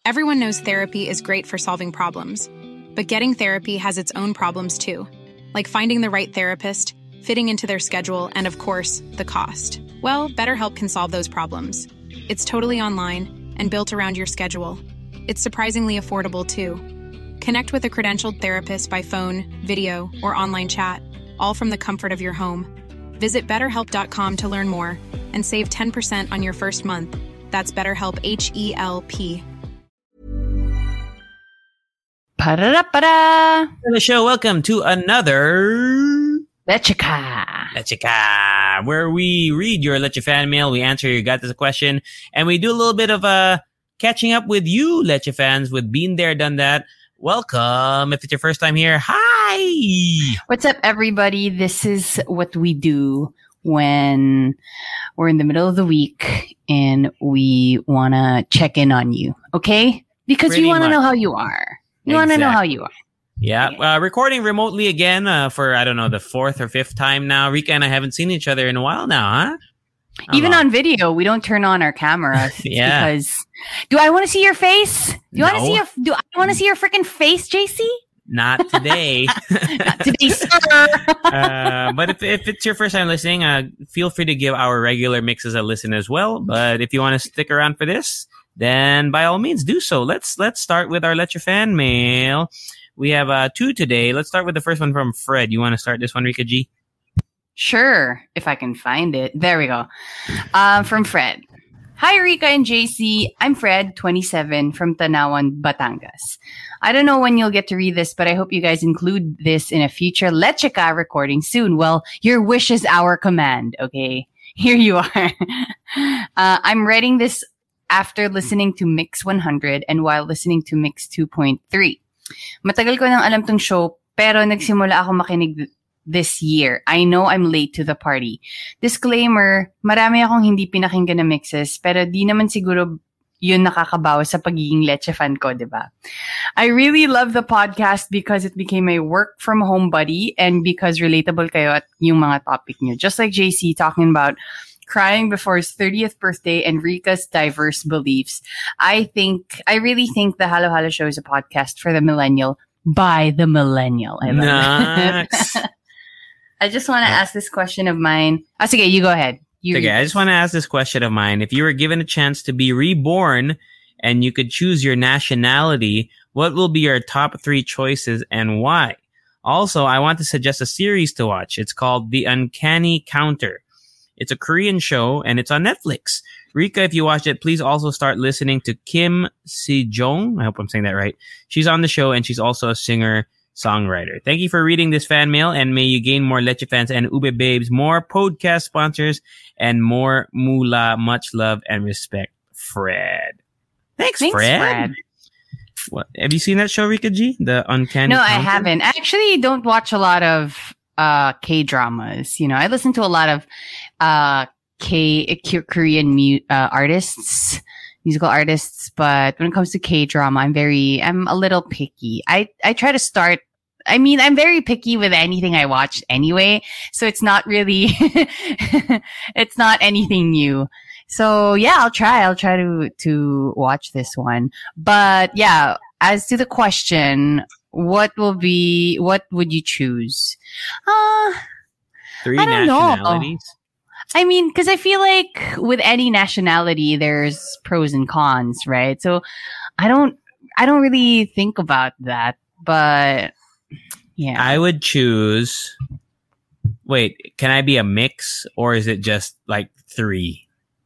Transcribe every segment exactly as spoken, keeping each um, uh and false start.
Everyone knows therapy is great for solving problems, but getting therapy has its own problems too, like finding the right therapist, fitting into their schedule, and of course, the cost. Well, BetterHelp can solve those problems. It's totally online and built around your schedule. It's surprisingly affordable too. Connect with a credentialed therapist by phone, video, or online chat, all from the comfort of your home. Visit better help dot com to learn more and save ten percent on your first month. That's BetterHelp, H E L P. Pa-da-da-pa-da! The show, welcome to another Lechica. Lechica, where we read your Leche fan mail, we answer your Got This question, and we do a little bit of uh, catching up with you, Leche fans, with Been There, Done That. Welcome. If it's your first time here, hi! What's up, everybody? This is what we do when we're in the middle of the week and we want to check in on you, okay? Because Pretty we want to much. know how you are. You want to know how you are. Yeah, uh, recording remotely again uh, for, I don't know, the fourth or fifth time now. Rika and I haven't seen each other in a while now, huh? How Even long? on video, we don't turn on our cameras. Yeah. Because, do I want to see your face? Do you want to No. see your, do I want to see your freaking face, J C? Not today. Not today, sir. uh, but if, if it's your first time listening, uh, feel free to give our regular mixes a listen as well. But if you want to stick around for this, then by all means do so. Let's let's start with our Leche fan mail. We have uh, two today. Let's start with the first one from Fred. You want to start this one, Rika G? Sure, if I can find it. There we go. Um, from Fred. Hi, Rika and J C. I'm Fred, twenty-seven, from Tanawan, Batangas. I don't know when you'll get to read this, but I hope you guys include this in a future Lechica recording soon. Well, your wish is our command, okay? Here you are. uh, I'm writing this after listening to Mix one hundred and while listening to Mix two point three. Matagal ko nang alam tong show, pero nagsimula ako makinig this year. I know I'm late to the party. Disclaimer, marami akong hindi pinakinggan na mixes, pero di naman siguro yun nakakabawas sa pagiging Leche fan ko, diba? I really love the podcast because it became a work from home buddy and because relatable kayo at yung mga topic nyo. Just like J C talking about crying before his thirtieth birthday and Rika's diverse beliefs. I think, I really think the Halo Halo Show is a podcast for the millennial by the millennial. I love Nice. it. I just want to ask this question of mine. Oh, sige, you go ahead. You Okay, I just want to ask this question of mine. If you were given a chance to be reborn and you could choose your nationality, what will be your top three choices and why? Also, I want to suggest a series to watch. It's called The Uncanny Counter. It's a Korean show and it's on Netflix. Rika, if you watch it, please also start listening to Kim Si-jong. I hope I'm saying that right. She's on the show and she's also a singer-songwriter. Thank you for reading this fan mail and may you gain more Leche fans and Ube babes, more podcast sponsors, and more moolah. Much love and respect, Fred. Thanks, Thanks, Fred. Fred. What, have you seen that show, Rika G? The Uncanny No, I Counter? haven't. I actually don't watch a lot of uh, K-dramas. You know, I listen to a lot of uh, K Korean mu- uh, artists, musical artists. But when it comes to K-drama, I'm very, I'm a little picky. I, I try to start. I mean, I'm very picky with anything I watch anyway. So it's not really, it's not anything new. So yeah, I'll try. I'll try to, to watch this one. But yeah, as to the question, what will be, what would you choose? Uh, Three I don't know. nationalities? I mean, because I feel like with any nationality, there's pros and cons, right? So I don't, I don't really think about that, but yeah. I would choose. Wait, can I be a mix or is it just like three?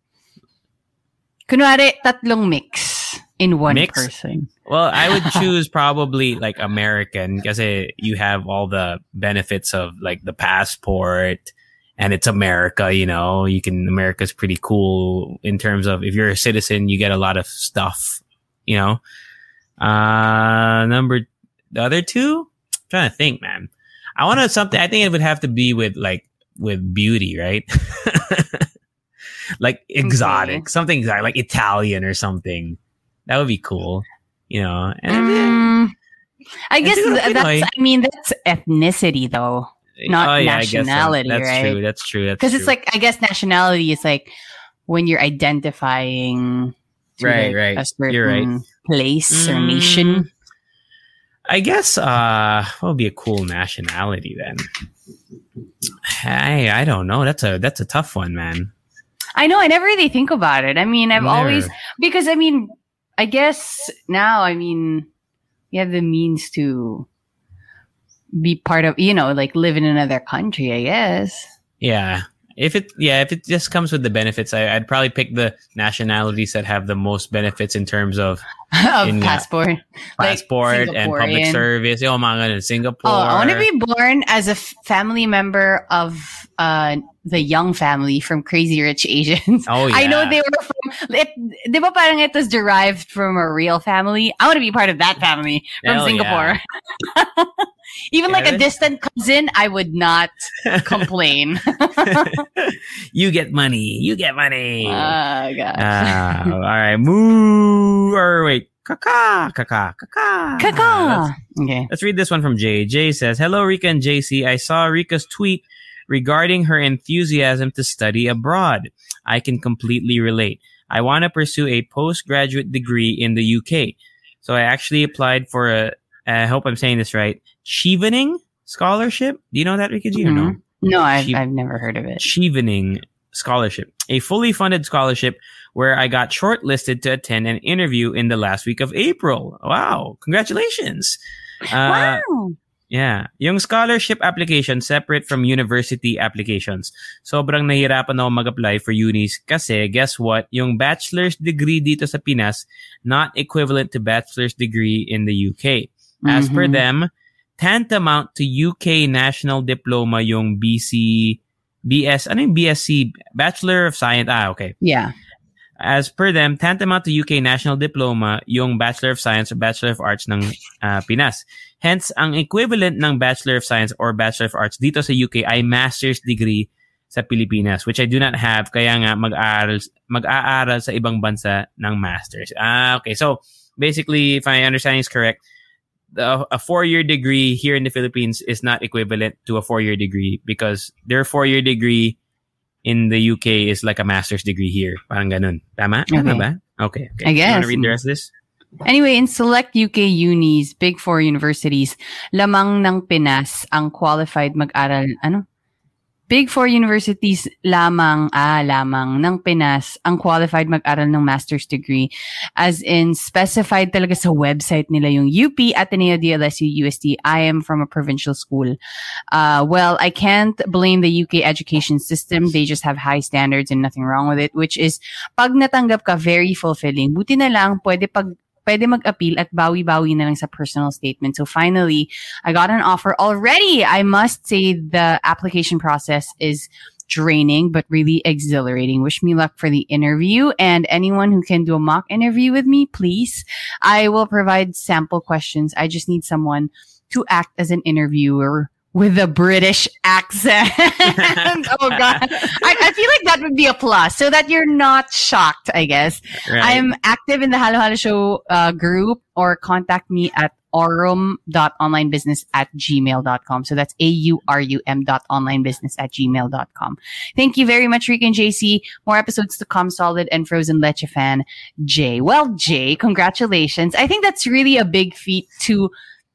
Kunwari, tatlong mix in one Mix? person. Well, I would choose probably like American because you have all the benefits of like the passport and it's America, you know, you can, America's pretty cool in terms of if you're a citizen, you get a lot of stuff, you know. Uh, number, the other two, I'm trying to think, man. I want to something, I think it would have to be with like, with beauty, right? Like exotic, Okay. something exotic, like Italian or something. That would be cool, you know. And Mm, I guess siguro th- Pinoy. that's, I mean, that's ethnicity though, not oh, yeah, I guess so. nationality, That's right? true. That's true. That's Because true. it's like, I guess nationality is like when you're identifying to Right, like right. a certain You're right. place or Mm. nation? I guess uh what would be a cool nationality then? Hey, I don't know. That's a that's a tough one, man. I know. I never really think about it. I mean, I've Never. always because I mean, I guess now I mean, you have the means to be part of, you know, like live in another country. I guess. Yeah. If it yeah, if it just comes with the benefits, I, I'd probably pick the nationalities that have the most benefits in terms of of In, uh, passport, Like passport and public Singaporean. service. Oh my god, in Singapore. Oh, I want to be born as a f- family member of uh, the Young family from Crazy Rich Asians. Oh, I know yeah. they were from, it, di ba parang it was derived from a real family? I want to be part of that family from Hell Singapore. Even Yeah, like a that- distant cousin, I would not complain. You get money. You get money. Oh, gosh. Ah, all right. Moo or wait. Kaka. Kaka. Kaka. Kaka. Okay. Let's read this one from Jay. Jay says, "Hello, Rika and J C. I saw Rika's tweet regarding her enthusiasm to study abroad. I can completely relate. I want to pursue a postgraduate degree in the U K. So I actually applied for a, I hope I'm saying this right, Chevening scholarship. Do you know that, Rika G, or no? Mhm. No, I've, She- I've never heard of it. Chevening scholarship, a fully funded scholarship where I got shortlisted to attend an interview in the last week of April. Wow. Congratulations. Uh, Wow. Yeah. Yung scholarship application separate from university applications. Sobrang nahirapan ako mag-apply for unis kasi guess what? Yung bachelor's degree dito sa Pinas not equivalent to bachelor's degree in the U K. As per Mhm. them, tantamount to U K national diploma yung B C B S ano yung B S c Bachelor of Science. Ah, okay. Yeah. As per them, tantamount to U K national diploma yung Bachelor of Science or Bachelor of Arts ng uh, Pinas. Hence, ang equivalent ng Bachelor of Science or Bachelor of Arts dito sa U K ay master's degree sa Pilipinas, which I do not have, kaya nga mag-aaral, mag-aaral sa ibang bansa ng masters. Ah, okay. So, basically, if I understand is correct, the, a four-year degree here in the Philippines is not equivalent to a four-year degree because their four-year degree in the U K is like a master's degree here. Parang ganun. Tama? Tama Okay. ba? Okay. okay. I You want guess. to read the rest of this? Anyway, in select U K unis, Big Four universities, lamang ng Pinas ang qualified mag-aral, ano? Big Four universities lamang, ah, lamang ng Pinas ang qualified mag-aral ng master's degree. As in, specified talaga sa website nila yung U P, Ateneo, D L S U, U S T. I am from a provincial school. Uh, well, I can't blame the U K education system. They just have high standards and nothing wrong with it, which is, pag natanggap ka, very fulfilling. Buti na lang, pwede pag pwede mag-appeal at bawi-bawi na lang sa personal statement. So finally, I got an offer already. I must say the application process is draining, but really exhilarating. Wish me luck for the interview, and anyone who can do a mock interview with me, please. I will provide sample questions. I just need someone to act as an interviewer with a British accent. Oh God. I, I feel like that would be a plus so that you're not shocked, I guess. Right. I'm active in the Halo Halo Show uh, group, or contact me at aurum.onlinebusiness at gmail dot com. So that's A-U-R-U-M dot onlinebusiness at gmail dot com. Thank you very much, Rick and J C. More episodes to come, Solid and Frozen Leche fan, Jay. Well, Jay, congratulations. I think that's really a big feat to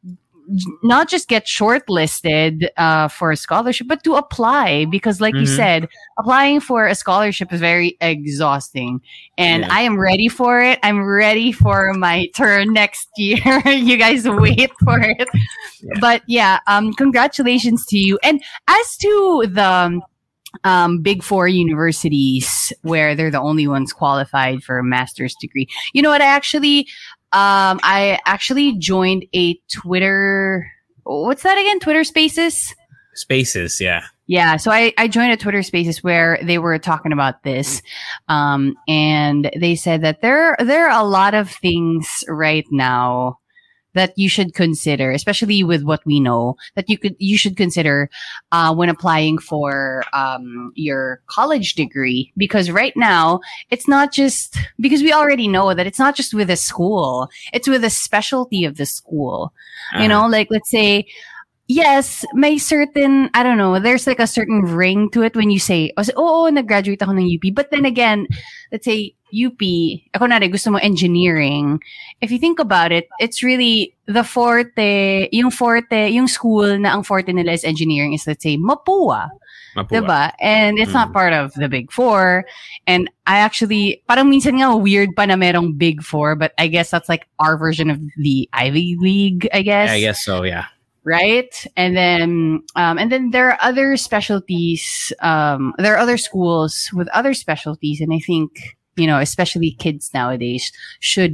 not just get shortlisted uh, for a scholarship, but to apply, because like you Mhm. said, applying for a scholarship is very exhausting, and Yeah. I am ready for it. I'm ready for my turn next year. You guys wait for it. Yeah. But yeah, um, congratulations to you. And as to the um, big four universities where they're the only ones qualified for a master's degree, you know what? I actually, um, I actually joined a Twitter. What's that again? Twitter Spaces. Spaces, yeah. Yeah, so I, I joined a Twitter Spaces where they were talking about this, um, and they said that there there are a lot of things right now that you should consider, especially with what we know, that you could you should consider uh, when applying for um, your college degree. Because right now, it's not just because we already know that it's not just with a school; it's with a specialty of the school. You Uh-huh. know, like let's say yes, may certain, I don't know, there's like a certain ring to it when you say, oh, oo, nag-graduate ako ng U P. But then again, let's say, U P, ako na rin, gusto mo engineering. If you think about it, it's really the forte, yung forte, yung school na ang forte nila is engineering is, let's say, Mapua. Mapua. Diba? And it's mm. not part of the Big Four. And I actually, parang minsan nga weird pa na merong Big Four, but I guess that's like our version of the Ivy League, I guess. Yeah, I guess so, yeah. Right? And then, um, and then there are other specialties, um, there are other schools with other specialties, and I think, you know, especially kids nowadays should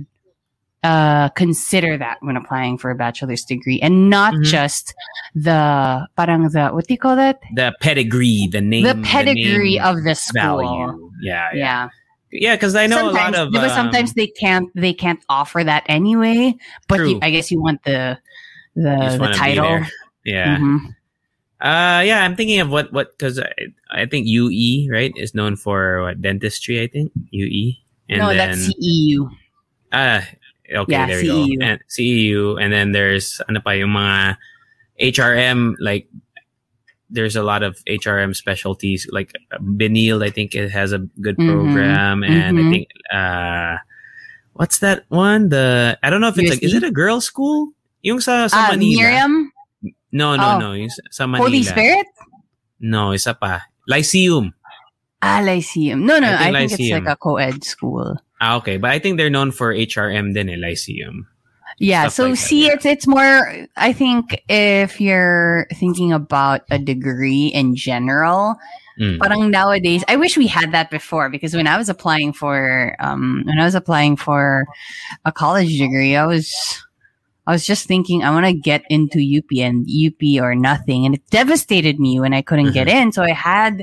uh, consider that when applying for a bachelor's degree, and not mm-hmm. just the parang the what do you call that? The pedigree, the name, the pedigree the name of the school. Value. Yeah, yeah, yeah. Yeah, because I know sometimes, a lot of. But um, sometimes they can't. They can't offer that anyway. But you, I guess you want the the, the title. Yeah. Mm-hmm. Uh, yeah, I'm thinking of what, what, because I, I think U E, right, is known for what, dentistry, I think, U E. And no, then, that's C E U. Ah, uh, okay, yeah, there C E U. you go. And C E U, and then there's, ano pa, yung mga H R M, like, there's a lot of H R M specialties, like Benil, I think it has a good program, mm-hmm. and mm-hmm. I think, uh, what's that one? The, I don't know if it's U S D? Like, is it a girls' school? Yung sa, sa uh, Manila. Miriam? No, no, oh. no. Yung sa Manila. Holy Spirit? No, isa pa. Lyceum. Ah, Lyceum. No, no, I think, I think Lyceum. it's like a co-ed school. Ah, okay. But I think they're known for H R M din eh, Lyceum. Yeah, Stuff so like see, that, yeah. it's it's more, I think if you're thinking about a degree in general, mm. parang nowadays, I wish we had that before, because when I was applying for, um, when I was applying for a college degree, I was... I was just thinking, I want to get into U P and U P or nothing. And it devastated me when I couldn't get in. So I had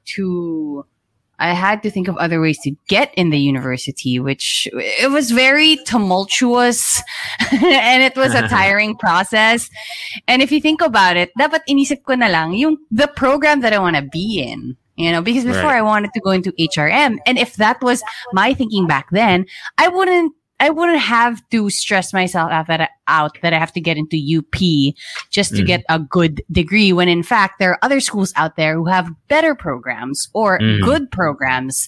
to, I had to think of other ways to get in the university, which it was very tumultuous and it was a tiring process. And if you think about it, dapat inisip ko na lang yung the program that I want to be in. You know, because before right. I wanted to go into H R M. And if that was my thinking back then, I wouldn't, I wouldn't have to stress myself out that, out that I have to get into U P just to mm. get a good degree, when in fact there are other schools out there who have better programs or mm. good programs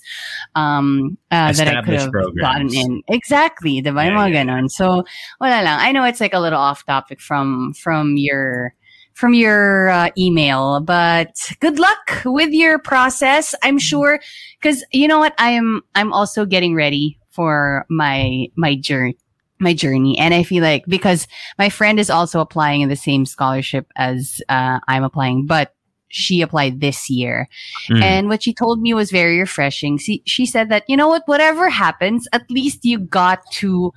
um, uh, that I could have programs. gotten in. Exactly. Diba? Yeah, mga yeah. ganon. So, wala lang. I know it's like a little off topic from, from your, from your uh, email, but good luck with your process. I'm sure, because you know what? I'm, I'm also getting ready for my my journey my journey and I feel like, because my friend is also applying in the same scholarship as uh, I'm applying, but she applied this year. Mm. And what she told me was very refreshing. She, she said that, you know what, whatever happens, at least you got to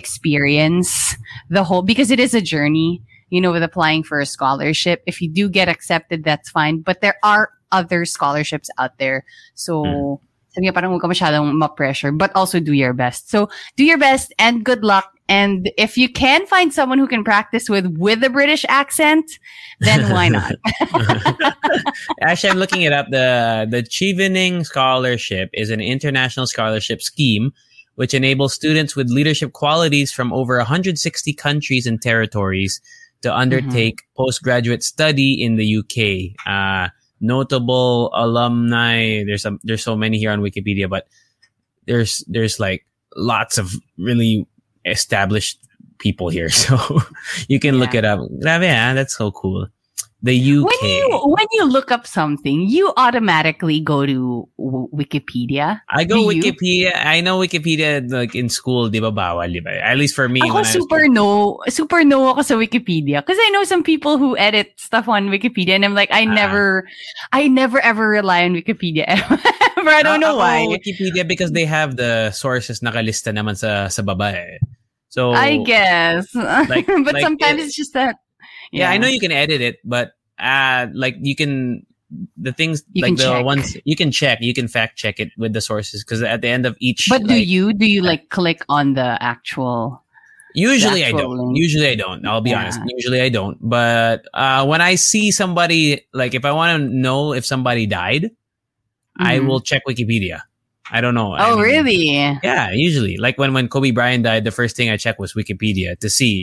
experience the whole, because it is a journey, you know, with applying for a scholarship. If you do get accepted, that's fine, but there are other scholarships out there. So mm. sabi nga, parang huwag ka masyadong ma-pressure, but also do your best. So, do your best and good luck. And if you can find someone who can practice with with a British accent, then why not? Actually, I'm looking it up. The the Chevening Scholarship is an international scholarship scheme which enables students with leadership qualities from over one hundred sixty countries and territories to undertake mm-hmm. postgraduate study in the U K. Uh, notable alumni, there's a, there's so many here on Wikipedia, but there's there's like lots of really established people here, so you can yeah. look it up. Grabe, ah, that's so cool. The U K. When you when you look up something, you automatically go to w- Wikipedia. I go Do Wikipedia. You? I know Wikipedia, like in school, di ba bawal, di ba? At least for me. Ako super was... no, super no ako sa Wikipedia, because I know some people who edit stuff on Wikipedia, and I'm like, I uh, never, I never ever rely on Wikipedia ever. I don't know uh, why. Wikipedia, because they have the sources nakalista naman sa sa baba. Eh. So I guess, like, but like it, sometimes it's just that. Yeah. yeah, I know you can edit it, but uh, like you can, the things you like the check. ones you can check, you can fact check it with the sources, because at the end of each. But like, do you do you like click on the actual? Usually the actual I don't. link? Usually I don't. I'll be yeah. honest. Usually I don't. But uh, when I see somebody, like if I want to know if somebody died, mm-hmm. I will check Wikipedia. I don't know. Oh, I mean, really? Yeah, usually. Like when, when Kobe Bryant died, the first thing I checked was Wikipedia to see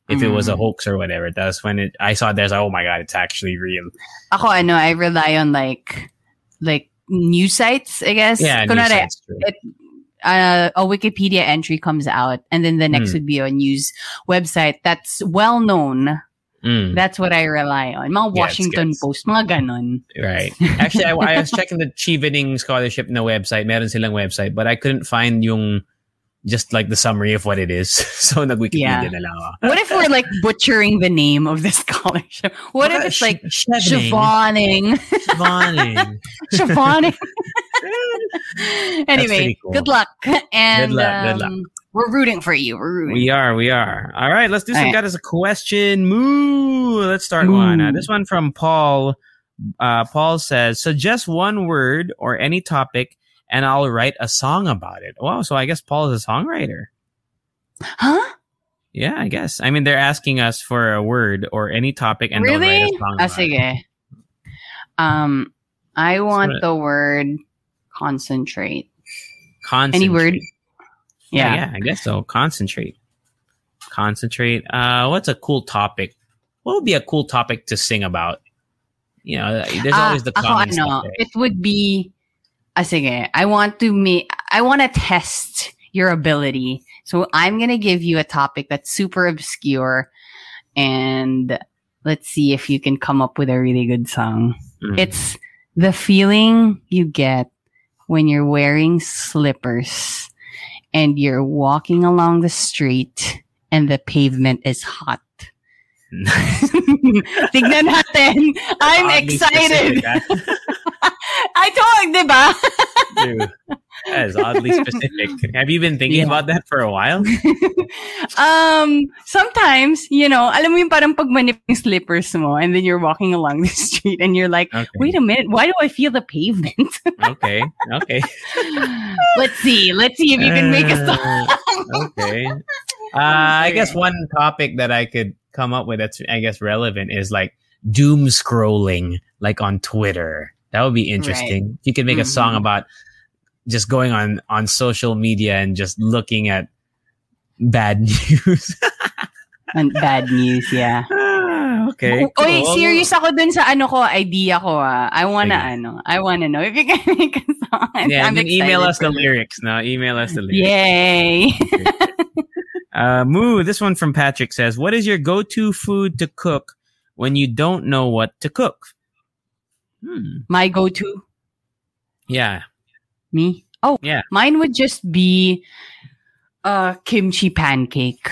if mm. it was a hoax or whatever. That's when it, I saw there's like, oh my God, it's actually real. Ako, ano, I rely on like, like news sites, I guess. Yeah, news Kunwari, sites, true. It, uh, a Wikipedia entry comes out, and then the next Mm. would be a news website that's well known. Mm. That's what I rely on. Mga Gets, Washington gets. Post, mga ganon. Right. Actually, I, I was checking the Chevening Scholarship na website. Meron silang website, but I couldn't find yung just like the summary of what it is. So nag-Wikipedia Yeah. na lang ako. What if we're like butchering the name of the scholarship? What if it's like Chevening? Chevening. Chevening. Anyway, pretty cool. good luck. And Good luck, good um, we're rooting for you. We're rooting. We are, we are. All right, let's do some All right. got as a question. Moo. Let's start Moo. one. Uh, this one from Paul. Uh, Paul says, suggest one word or any topic and I'll write a song about it. Wow, so I guess Paul is a songwriter. Huh? Yeah, I guess. I mean, they're asking us for a word or any topic and they'll Really? write a song Ah, about it. sige. Um, I want what- the word concentrate. Concentrate. Any word? Yeah. Yeah. yeah, I guess so. Concentrate. Concentrate. Uh, what's a cool topic? What would be a cool topic to sing about? You know, there's Ah, always the ako, common ano, stuff. Right? it would be, ah, sige, I want to make, I want to test your ability. So I'm going to give you a topic that's super obscure and let's see if you can come up with a really good song. Mm. It's the feeling you get when you're wearing slippers and you're walking along the street and the pavement is hot. Tignan natin. I'm Oddly excited. specific, huh? I told, di ba? Dude, that is oddly specific. Have you been thinking Yeah. about that for a while? um, sometimes, you know, alam mo yung parang pag manip yung slippers mo and then you're walking along the street and you're like, Okay. wait a minute, why do I feel the pavement? Okay. Okay. Let's see. Let's see if you can make a song. Uh, okay. Uh, I guess one topic that I could come up with that's, I guess, relevant is like doom scrolling, like on Twitter. That would be interesting. You could make a song Mhm. about just going on, on social media and just looking at bad news. And bad news, yeah. Ah, okay. Oy, cool. serious ako dun sa ano ko, idea ko ah. I wanna Sige. ano, I wanna know if you can make a song. I'm, Yeah, I'm and then email excited us the for you. lyrics. No, email us the lyrics. Yay. Uh, Moo, this one from Patrick says, what is your go-to food to cook when you don't know what to cook? Hmm. My go-to, Yeah. me? Oh, Yeah. mine would just be uh kimchi pancake.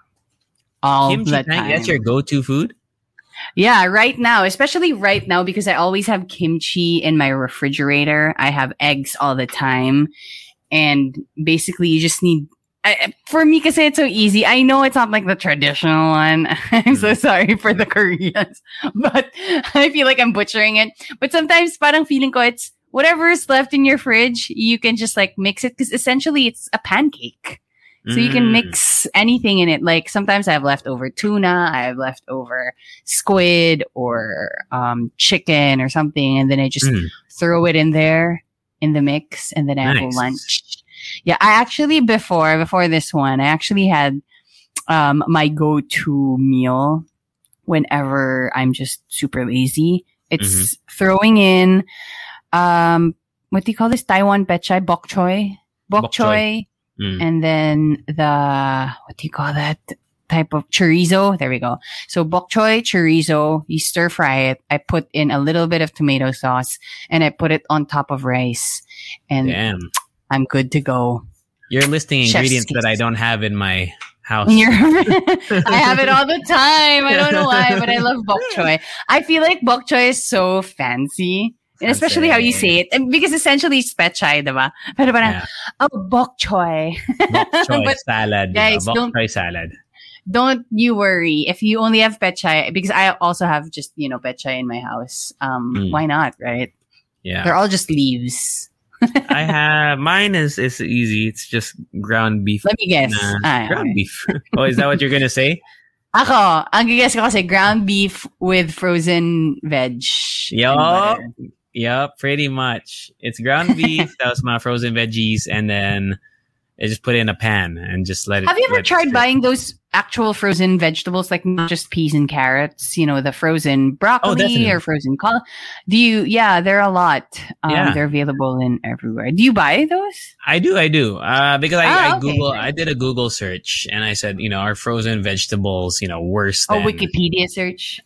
All Kimchi the pancake, time. that's your go-to food? Yeah, right now, especially right now, because I always have kimchi in my refrigerator. I have eggs all the time. And basically, you just need, I, for me, kasi it's so easy. I know it's not like the traditional one. I'm so sorry for the Koreans. But I feel like I'm butchering it. But sometimes, parang feeling ko, it's whatever is left in your fridge, you can just like mix it. Because essentially, it's a pancake. So you can Mm. mix anything in it. Like sometimes I have leftover tuna, I have leftover squid or um, chicken or something, and then I just Mm. throw it in there in the mix, and then I have Nice. lunch. Yeah, I actually before before this one, I actually had um, my go-to meal whenever I'm just super lazy. It's Mm-hmm. throwing in um, what do you call this? Taiwan pechay, bok choy, bok, Bok choy. choy. Mm. And then the, what do you call that type of chorizo? There we go. So bok choy, chorizo, you stir fry it. I put in a little bit of tomato sauce and I put it on top of rice and Damn. I'm good to go. You're listing Chef's ingredients that kiss. I don't have in my house. And you're, I have it all the time. I don't know why, but I love bok choy. I feel like bok choy is so fancy. And especially how you say it. And because essentially it's pechay, diba? Pero parang, Yeah. oh, bok choy. Bok choy But salad. guys, diba? Bok don't- choy salad. Don't you worry if you only have pechay, because I also have just, you know, pechay in my house. Um, Mm. why not, right? Yeah. They're all just leaves. I have, mine is, is easy. It's just ground beef. Let me guess. Nah, Ah, ground okay. beef. Oh, is that what you're going to say? Ako, ang guess ko kasi ground beef with frozen veg. and Yup. butter. Yep, pretty much. It's ground beef. That was my frozen veggies. And then I just put it in a pan and just let it. Have you ever let it tried sit. buying those actual frozen vegetables, like not just peas and carrots? You know, the frozen broccoli definitely. or frozen cauliflower. Do you? Yeah, they're a lot. Um, Yeah. They're available in everywhere. Do you buy those? I do, I do. Uh, because I, Ah, I okay. Google, I did a Google search and I said, you know, are frozen vegetables, you know, worse Oh, than Wikipedia search.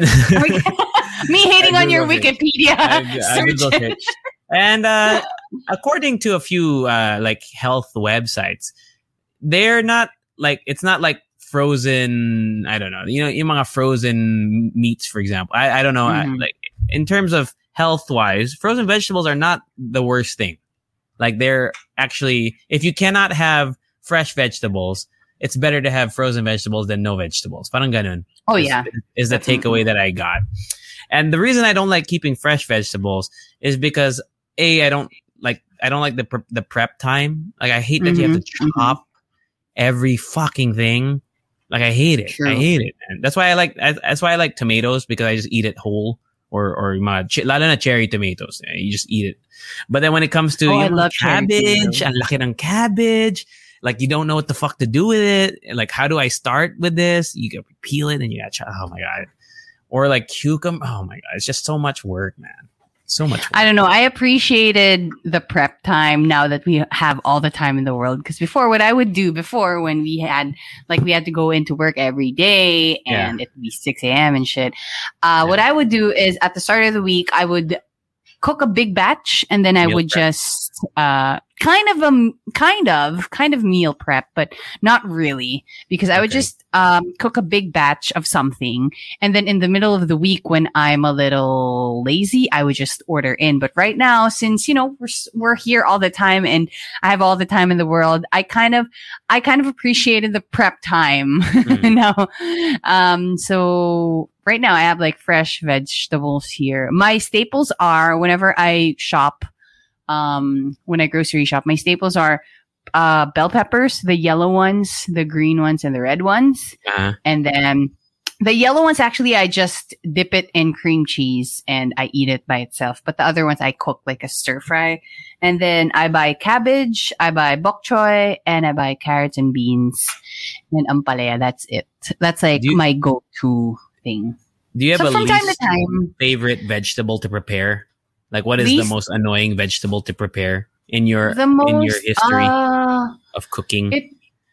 I, Me hating I on your Googled it. Wikipedia I search. Google search. And uh, according to a few uh, like health websites, they're not like it's not like frozen. I don't know. You know, yung mga frozen meats, for example. I, I don't know. I, Mhm. like in terms of health wise, frozen vegetables are not the worst thing. Like they're actually, if you cannot have fresh vegetables, it's better to have frozen vegetables than no vegetables. Parang ganun. Oh is, yeah. is the takeaway that I got. And the reason I don't like keeping fresh vegetables is because A, I don't like I don't like the pre- the prep time. Like I hate that you have to Mhm, chop every fucking thing. Like I hate it. True. I hate it. And that's why I like I, that's why I like tomatoes, because I just eat it whole, or or mga ch- lalo na cherry tomatoes. Eh, You just eat it. But then when it comes to Oh, I yung love cherry cabbage, tomatoes. ang laki ng cabbage, like you don't know what the fuck to do with it. Like how do I start with this? You gotta peel it and you gotta chop. Oh my god. Or like cucumber. Oh my god, it's just so much work, man. So much work. I don't know. I appreciated the prep time now that we have all the time in the world. Because before, what I would do before, when we had, like, we had to go into work every day and it'd be six a.m. and shit. Uh, Yeah. What I would do is at the start of the week, I would cook a big batch and then I Meal would prep. just, uh, kind of, um, kind of, kind of meal prep, but not really, because I would Okay. just, um, cook a big batch of something. And then in the middle of the week, when I'm a little lazy, I would just order in. But right now, since, you know, we're, s- we're here all the time and I have all the time in the world, I kind of, I kind of appreciated the prep time Mm. now. Um, so right now I have like fresh vegetables here. My staples are whenever I shop, um, when I grocery shop, my staples are, uh, bell peppers, the yellow ones, the green ones, and the red ones. Uh-huh. And then the yellow ones, actually, I just dip it in cream cheese and I eat it by itself. But the other ones, I cook like a stir fry. And then I buy cabbage, I buy bok choy, and I buy carrots and beans and ampalaya. That's it. That's like Do you- my go-to thing. Do you have So a from time to least time, favorite vegetable to prepare? Like what is Least- the most annoying vegetable to prepare in your the most, in your history uh, of cooking? it,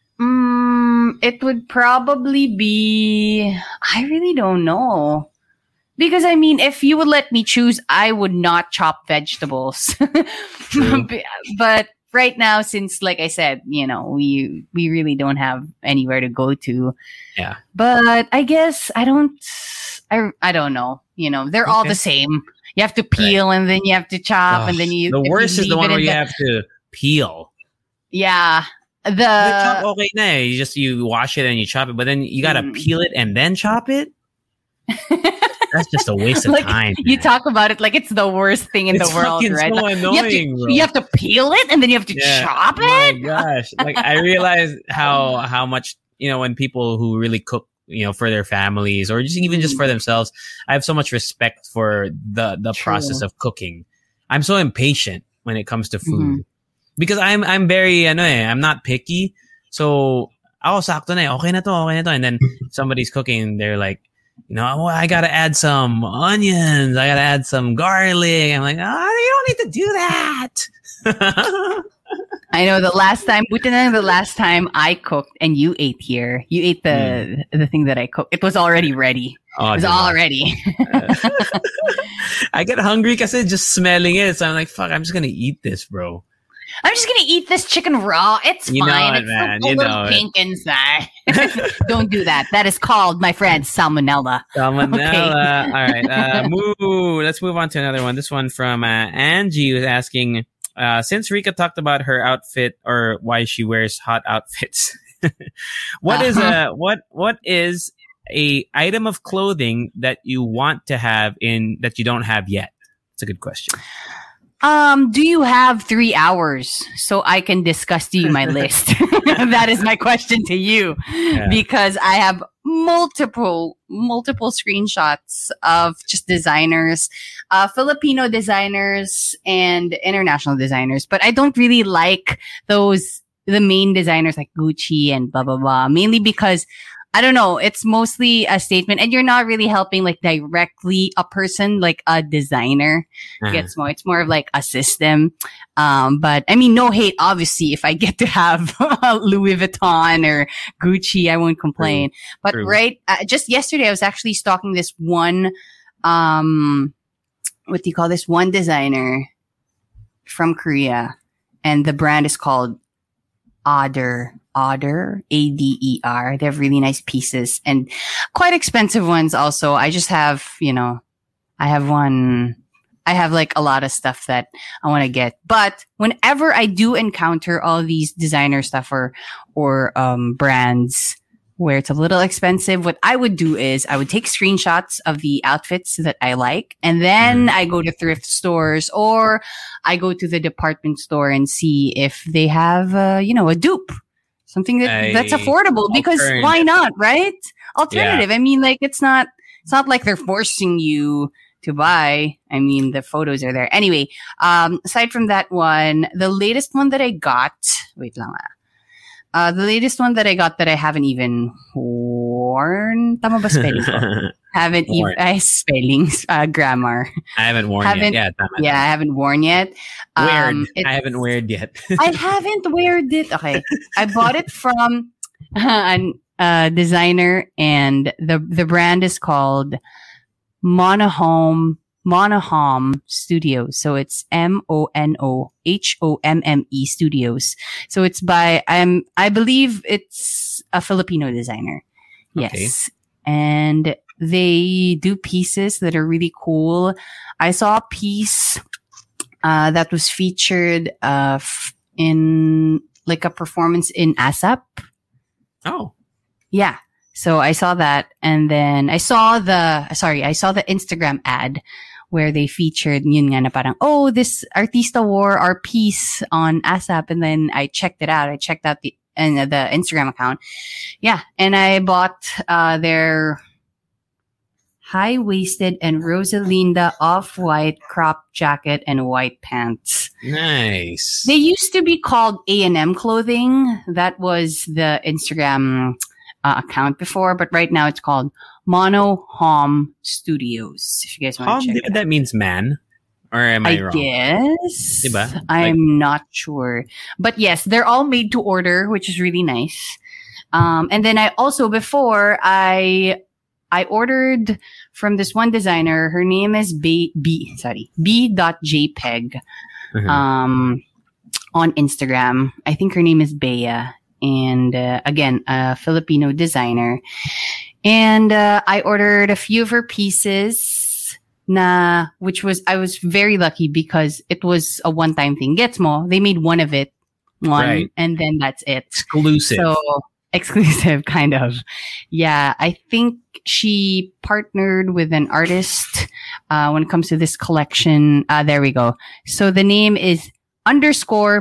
mm, it would probably be, I really don't know. Because I mean, if you would let me choose, I would not chop vegetables. True. But right now, since like I said, you know, we we really don't have anywhere to go to. Yeah. But I guess I don't I I don't know. You know, they're all Okay. the same. You have to peel and then you have to chop Ugh, and then you the if you worst is the leave one it where in you the- have to peel. Yeah. The The chop, okay, na, eh. You just you wash it and you chop it, but then you gotta Mm. peel it and then chop it. That's just a waste of Like, time. you man. talk about it like it's the worst thing in It's the world, fucking right? so Like, annoying, you, have to, bro. you have to peel it and then you have to Yeah. chop Oh my it. gosh! Like I realize how how much, you know, when people who really cook, you know, for their families or just even just for themselves, I have so much respect for the the True. process of cooking. I'm so impatient when it comes to food Mhm. because I'm I'm very ano eh, I'm not picky. So ako sakto na eh, okay na to, okay na to, and then somebody's cooking, they're like, you know, oh, I gotta add some onions, I gotta add some garlic. I'm like, oh, you don't need to do that. I know the last time, buti na lang the last time I cooked and you ate here, you ate the the thing that I cooked. It was already ready. Oh, It was diba? all ready. I get hungry kasi just smelling it. So I'm like, fuck, I'm just gonna eat this, bro. I'm just gonna eat this chicken raw. It's You know fine. it, It's man. so- a You little know it. pink inside. Don't do that. That is called, my friend, salmonella. Salmonella. All right. Uh, move. Let's move on to another one. This one from uh, Angie, who's asking, uh, since Rika talked about her outfit or why she wears hot outfits, what is Uh-huh. a what what is a item of clothing that you want to have in that you don't have yet? It's a good question. Um, do you have three hours so I can discuss to you my list? That is my question to you, Yeah. because I have multiple, multiple screenshots of just designers, uh, Filipino designers and international designers, but I don't really like those the main designers like Gucci and blah, blah, blah. Mainly because, I don't know, it's mostly a statement and you're not really helping like directly a person, like a designer. Uh-huh. Gets more, it's more of like a system. Um, but I mean, no hate, obviously, if I get to have Louis Vuitton or Gucci, I won't complain. True. But True. right, uh, just yesterday, I was actually stalking this one, um, what do you call this? One designer from Korea, and the brand is called Ader. Ader, A D E R. They have really nice pieces and quite expensive ones also. I just have, you know, I have one, I have like a lot of stuff that I want to get. But whenever I do encounter all these designer stuff or, or, um, brands where it's a little expensive, what I would do is I would take screenshots of the outfits that I like, and then I go to thrift stores or I go to the department store and see if they have, uh, you know, a dupe. Something that, A that's affordable because why not, right? Alternative. Yeah. I mean, like, it's not, it's not like they're forcing you to buy. I mean, the photos are there. Anyway, um, aside from that one, the latest one that I got, wait lang ah. Uh, the latest one that I got that I haven't even worn, tama ba spelling ko? Haven't even, uh, spellings, uh, grammar. I haven't worn haven't, yet. Yeah, tama, yeah, I haven't worn yet. Um, I haven't worn yet. I haven't worn it. Okay. I bought it from a uh, designer, and the, the brand is called Monohome, Monohome Studios. So it's M O N O H O M M E Studios. So it's by, I'm, I believe it's a Filipino designer. Yes. Okay. And they do pieces that are really cool. I saw a piece uh, that was featured uh, f- in like a performance in ASAP. Oh. Yeah. So I saw that. And then I saw the, sorry, I saw the Instagram ad where they featured, yun nga na parang, oh, this artista wore our piece on ASAP. And then I checked it out. I checked out the, and uh, the Instagram account. Yeah. And I bought uh, their high-waisted and Rosalinda off-white crop jacket and white pants. Nice. They used to be called A and M clothing. That was the Instagram uh, account before, but right now it's called Monohome Studios. If you guys want to check it out. That means man, or am I, I wrong? Guess. Diba? I'm like- not sure. But yes, they're all made to order, which is really nice. Um, and then I also, before I... I ordered from this one designer. Her name is B, B sorry, B.jpeg, mm-hmm. um, on Instagram. I think her name is Bea. And, uh, again, a Filipino designer. And, uh, I ordered a few of her pieces na, which was, I was very lucky because it was a one-time thing. Gets mo, they made one of it, one, right. And then that's it. Exclusive. So, exclusive, kind of. Yeah, I think she partnered with an artist uh, when it comes to this collection. Uh, there we go. So the name is underscore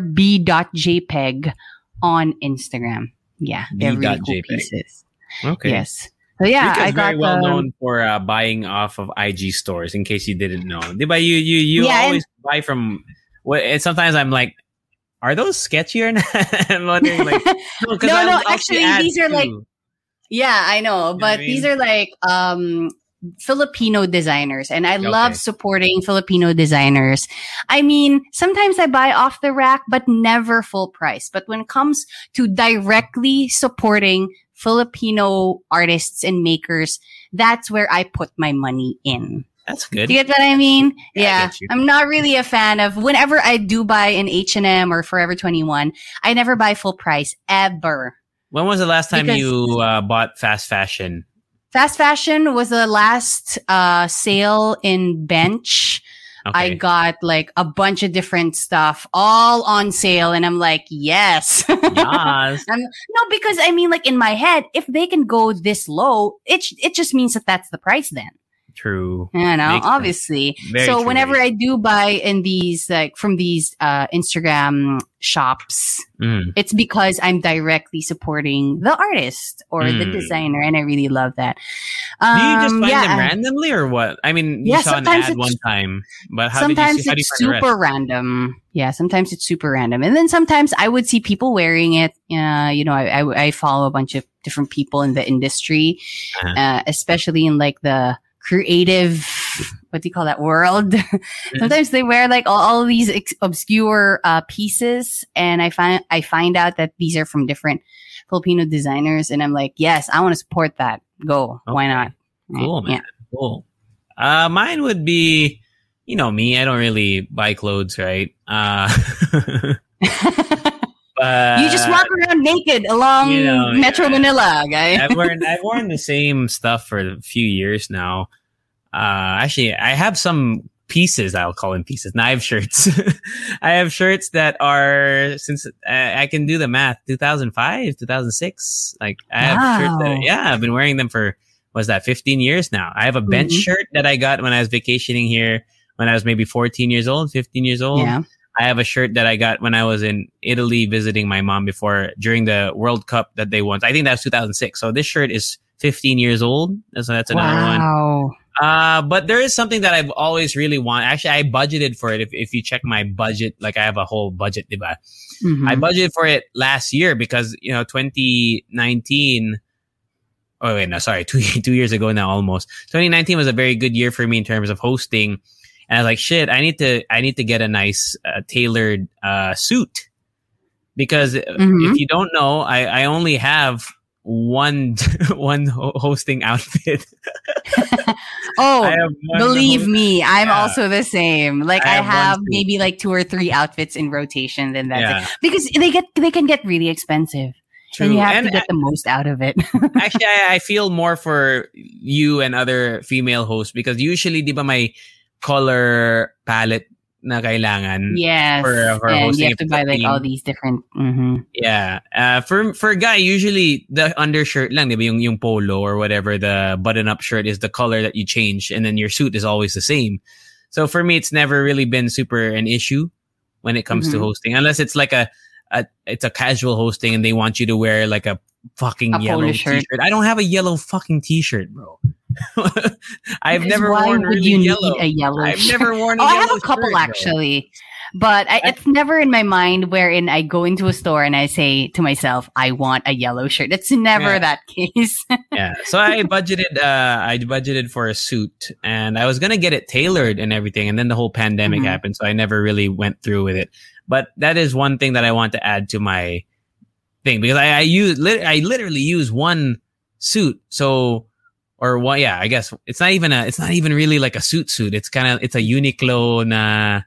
b.jpeg on Instagram. Yeah, they're really cool pieces. Okay. Yes. So yeah, Rika's I got very well the, known for uh, buying off of I G stores. In case you didn't know, diba you you you yeah, always and, buy from. Well, and sometimes I'm like, are those sketchy or not? I'm wondering, like, no, no, no I'll, actually, I'll these are too. Like, yeah, I know, but you know I mean? These are like um Filipino designers, and I okay. love supporting Filipino designers. I mean, sometimes I buy off the rack, but never full price. But when it comes to directly supporting Filipino artists and makers, that's where I put my money in. That's good. Do you get what I mean? Yeah, yeah. I'm not really a fan of, whenever I do buy an H and M or Forever twenty-one, I never buy full price, ever. When was the last time because you uh, bought fast fashion? Fast fashion was the last uh, sale in Bench. Okay. I got like a bunch of different stuff all on sale, and I'm like, yes. Yes. I'm, no, because I mean, like in my head, if they can go this low, it it just means that that's the price then. True. You know, Makes obviously. So true. Whenever I do buy in these, like from these uh, Instagram shops, mm. it's because I'm directly supporting the artist or mm. the designer, and I really love that. Um, do you just find yeah, them randomly or what? I mean, you yeah, saw an sometimes ad it's- one time, but how did you sometimes see, how do you it's find the rest? super random. Yeah, sometimes it's super random, and then sometimes I would see people wearing it. Uh, you know, I, I I follow a bunch of different people in the industry, Uh-huh. uh, especially in like the creative, what do you call that world? Sometimes they wear like all, all these ex- obscure uh, pieces, and I find I find out that these are from different Filipino designers, and I'm like, yes, I want to support that. Go, why Okay. not? Cool, man. Yeah. Cool. Uh, mine would be, you know, me. I don't really buy clothes, right? Uh, but You just walk around naked along you know, Metro yeah. Manila, guy. I've worn I've worn the same stuff for a few years now. Uh, actually, I have some pieces. I'll call them pieces. Now I have shirts. I have shirts that are since uh, I can do the math. two thousand five, two thousand six. Like I have shirts Wow. that yeah, I've been wearing them for what's that? fifteen years now. I have a bench Mhm. shirt that I got when I was vacationing here when I was maybe fourteen years old, fifteen years old. Yeah. I have a shirt that I got when I was in Italy visiting my mom before during the World Cup that they won. I think that was two thousand six. So this shirt is fifteen years old. So that's another one. Wow. Uh, but there is something that I've always really wanted. Actually, I budgeted for it. If, if you check my budget, like I have a whole budget, diba? Mhm. I budgeted for it last year because, you know, twenty nineteen. Oh, wait, no, sorry. Two, two years ago now, almost. twenty nineteen was a very good year for me in terms of hosting. And I was like, shit, I need to, I need to get a nice, uh, tailored, uh, suit. Because Mhm. if you don't know, I, I only have one, one ho- hosting outfit. Oh, I have one believe host- me, I'm Yeah. also the same. Like I I have one have too. maybe like two or three outfits in rotation. Then that's Yeah. it. Because they get they can get really expensive, True. and you have And to get the most out of it. actually, I, I feel more for you and other female hosts because usually, di ba, may color palette na kailangan. Yes, For- for and hosting you have to a buy like team. all these different. Mhm. Yeah. Uh, for for a guy, usually the undershirt lang, di ba, yung, yung polo or whatever, the button-up shirt is the color that you change, and then your suit is always the same. So for me, it's never really been super an issue when it comes to Mhm. hosting, unless it's like a, a it's a casual hosting and they want you to wear like a fucking A yellow polo shirt. t-shirt. I don't have a yellow fucking t-shirt, bro. I've Because never why worn would really you yellow. need a yellow I've shirt? never worn a Oh, I yellow have a couple shirt, bro. actually, but I, it's never in my mind wherein I go into a store and I say to myself, "I want a yellow shirt." It's never Yeah. that case. Yeah. So I budgeted uh I budgeted for a suit and I was gonna get it tailored and everything, and then the whole pandemic Mhm. happened, so I never really went through with it. But that is one thing that I want to add to my thing because I, I use lit- I literally use one suit. So or one yeah, I guess it's not even a it's not even really like a suit suit. It's kinda it's a Uniqlo na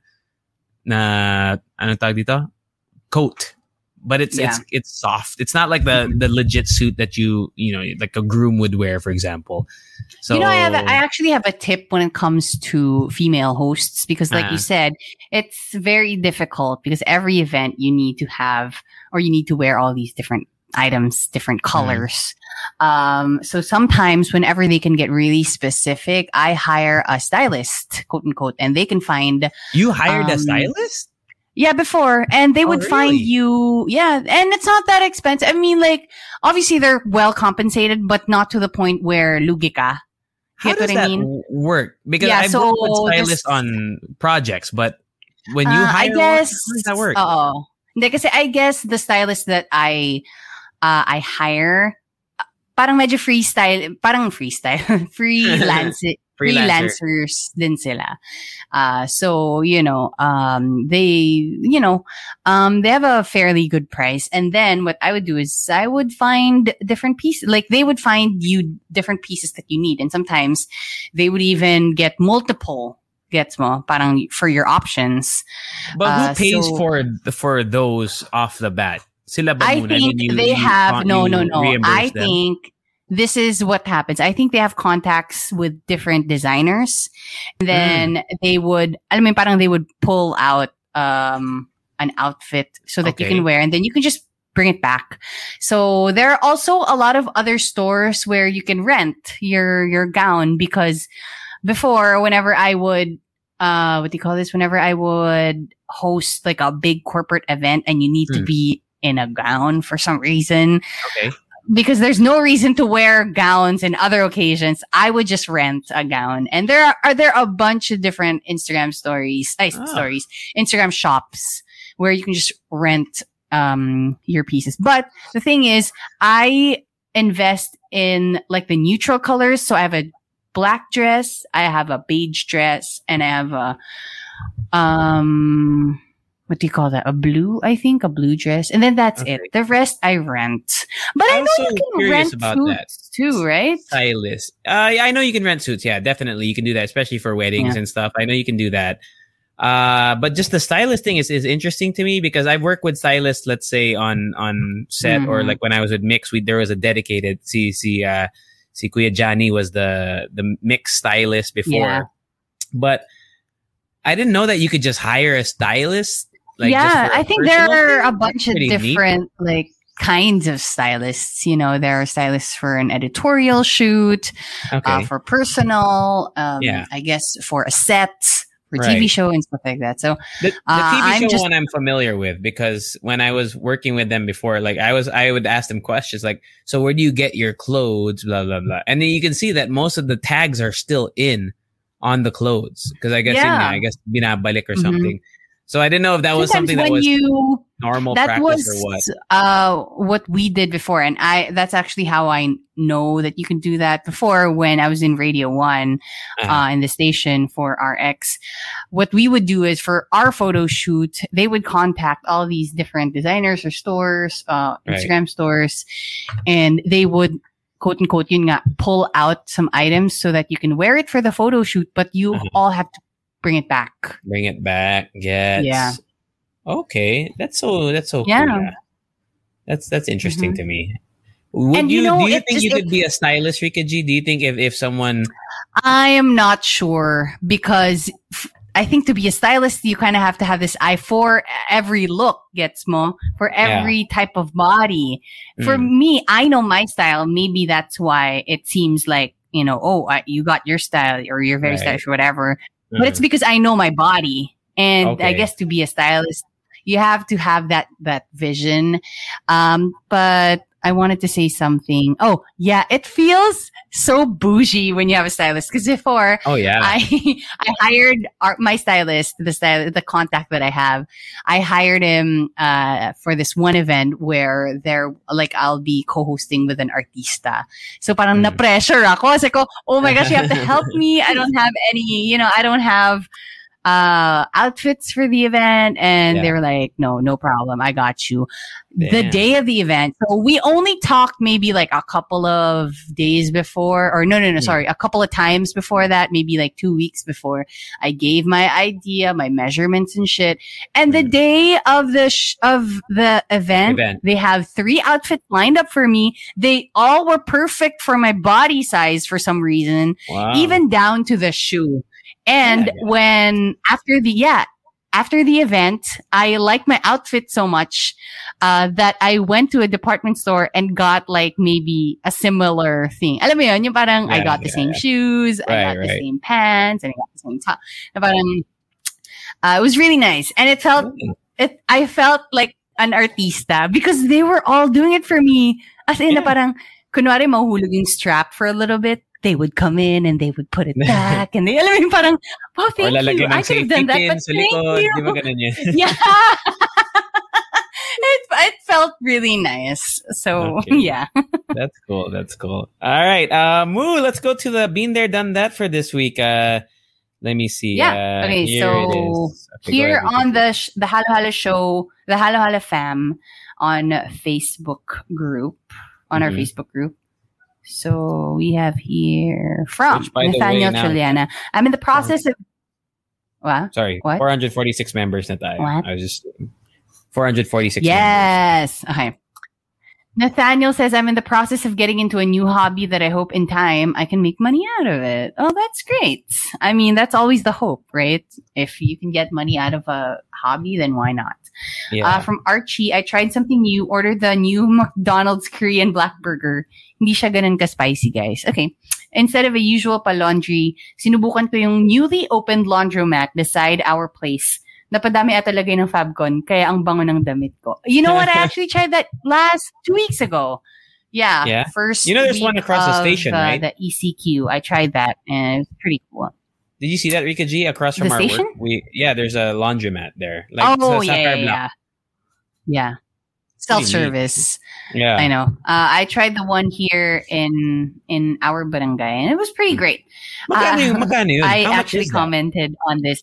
na ano tawag dito? Coat. But it's Yeah. it's it's soft. It's not like the the legit suit that you you know like a groom would wear, for example. So You know, I have a, I actually have a tip when it comes to female hosts because, like Uh-huh. you said, it's very difficult because every event you need to have or you need to wear all these different items, different colors. Um, so sometimes, whenever they can get really specific, I hire a stylist, quote unquote, and they can find you hired a um, stylist? yeah, before, and they Oh, would find really? you, yeah, and it's not that expensive. I mean, like, obviously they're well compensated, but not to the point where lugi ka. How Get does what I that mean? w- work? Because Yeah, I've so worked with stylists this- on projects, but when you Uh, hire I one, guess, how does that work? Oo. Hindi, kasi I guess the stylist that I, uh, I hire, uh, parang medyo freestyle, parang freestyle, freelance, Freelancer. freelancers din sila. Uh, so, you know, um, they, you know, um, they have a fairly good price. And then what I would do is I would find different pieces, like they would find you different pieces that you need. And sometimes they would even get multiple gets mo, parang for your options. But who uh, pays so- for the, for those off the bat? Sila ba I muna? think mean, you- they you have, con- no, you no, no. reimburse I them? think this is what happens. I think they have contacts with different designers. And then they would, I mean, parang they would pull out, um, an outfit so that you Okay. can wear and then you can just bring it back. So there are also a lot of other stores where you can rent your, your gown because before, whenever I would, uh, what do you call this? Whenever I would host like a big corporate event and you need to Hmm. be in a gown for some reason, Okay. because there's no reason to wear gowns in other occasions, I would just rent a gown. And there are, are there a bunch of different Instagram stories, uh, oh. stories, Instagram shops where you can just rent um your pieces. But the thing is, I invest in like the neutral colors. So I have a black dress, I have a beige dress, and I have a um what do you call that? A blue, I think, a blue dress. And then that's okay. it. The rest I rent. But I'm I know you can rent about suits that. too, right? Stylist. Uh, yeah, I know you can rent suits. Yeah, definitely. You can do that, especially for weddings yeah. and stuff. I know you can do that. Uh, but just the stylist thing is, is interesting to me because I've worked with stylists, let's say on, on set mm-hmm. or like when I was with Mix, we, there was a dedicated, si, si, uh, si Kuya Johnny was the, the Mix stylist before. Yeah. But I didn't know that you could just hire a stylist. Like yeah, I think there are a bunch of different neat. like kinds of stylists. You know, there are stylists for an editorial shoot, okay. uh, for personal, um, yeah. I guess for a set, for right. T V show and stuff like that. So the, the uh, T V I'm show just, one I'm familiar with because when I was working with them before, like I was, I would ask them questions like, so where do you get your clothes? Blah, blah, blah. And then you can see that most of the tags are still in on the clothes because I guess, yeah. in, I guess, binabalik or something. Mm-hmm. So I didn't know if that was Sometimes something that was you, normal that practice was, or what. Uh, what we did before, and I that's actually how I know that you can do that. Before, when I was in Radio One, uh-huh. uh, in the station for R X, what we would do is for our photo shoot, they would contact all these different designers or stores, uh, Instagram right. stores, and they would quote unquote yun nga, pull out some items so that you can wear it for the photo shoot, but you uh-huh. all have to bring it back. Bring it back. Yes. Yeah. Okay. That's so, that's so yeah. cool. Yeah. That's, that's interesting mm-hmm. to me. Would and you, you know, do you think just, you could it, be a stylist, Rika G? Do you think if, if someone... I am not sure because f- I think to be a stylist, you kind of have to have this eye for every look, gets mo, for every yeah. type of body. Mm. For me, I know my style. Maybe that's why it seems like, you know, oh, uh, you got your style or you're very right. stylish or whatever. But it's because I know my body. And okay. I guess to be a stylist, you have to have that, that vision. Um, but I wanted to say something. Oh, yeah. It feels so bougie when you have a stylist. Cause before, oh, yeah. I, I hired our, my stylist, the style, the contact that I have. I hired him, uh, for this one event where there, like, I'll be co-hosting with an artista. So parang mm. na-pressure ako. Kasi ko, oh my gosh, you have to help me. I don't have any, you know, I don't have, uh, outfits for the event. And yeah. they were like, no, no problem. I got you. Damn. The day of the event. So we only talked maybe like a couple of days before, or no, no, no, sorry, a couple of times before that, maybe like two weeks before. I gave my idea, my measurements and shit. And the day of the, sh- of the event, event, they have three outfits lined up for me. They all were perfect for my body size for some reason, wow. even down to the shoe. And yeah, yeah. when, after the, yeah, after the event, I liked my outfit so much, uh, that I went to a department store and got like maybe a similar thing. Alam mo yun, yung parang yeah, I got the yeah, same yeah. shoes, right, I got right. the same pants, and I got the same top. Parang, uh, it was really nice. And it felt, it, I felt like an artista because they were all doing it for me. As in, yeah. na parang, kunwari mahuhulog yung strap for a little bit. They would come in and they would put it back and they, alam mo, parang, oh, thank you. I could have done that, but thank likod, you. Yeah. it, it felt really nice. So, okay. yeah. That's cool. That's cool. All right. Uh, Moo, let's go to the Been There, Done That for this week. Uh, let me see. Yeah. Uh, okay. Here so, okay, here on the, sh- the Halo Halo show, the Halo Halo fam on Facebook group, on mm-hmm. our Facebook group. So we have here from Which, Nathaniel Trilliana. I'm in the process of. What? Sorry, what? four hundred forty-six members na tayo. What? I was just four hundred forty-six. Yes. Members. Okay. Nathaniel says, I'm in the process of getting into a new hobby that I hope in time I can make money out of it. Oh, that's great. I mean, that's always the hope, right? If you can get money out of a hobby, then why not? Yeah. Uh, from Archie, I tried something new, ordered the new McDonald's Korean Black Burger. Hindi siya ganun ka-spicy, guys. Okay. Instead of a usual pa-laundry, sinubukan ko yung newly opened laundromat beside our place. Napadami ata lagay ng Fabcon, kaya ang bango ng damit ko. You know what? I actually tried that last two weeks ago. Yeah, Yeah? first You know there's week one across the of, station, uh, right? the E C Q. I tried that, and it's pretty cool. Did you see that, Rika G? Across from The our station? work, we yeah, there's a laundromat there. Like Oh, sa, sa yeah, car yeah, block. yeah. Yeah. Pretty neat. Self-service. Yeah. I know. Uh, I tried the one here in in our barangay, and it was pretty great. Magkano yun? Uh, Magkano yun? I How much actually is that? commented on this.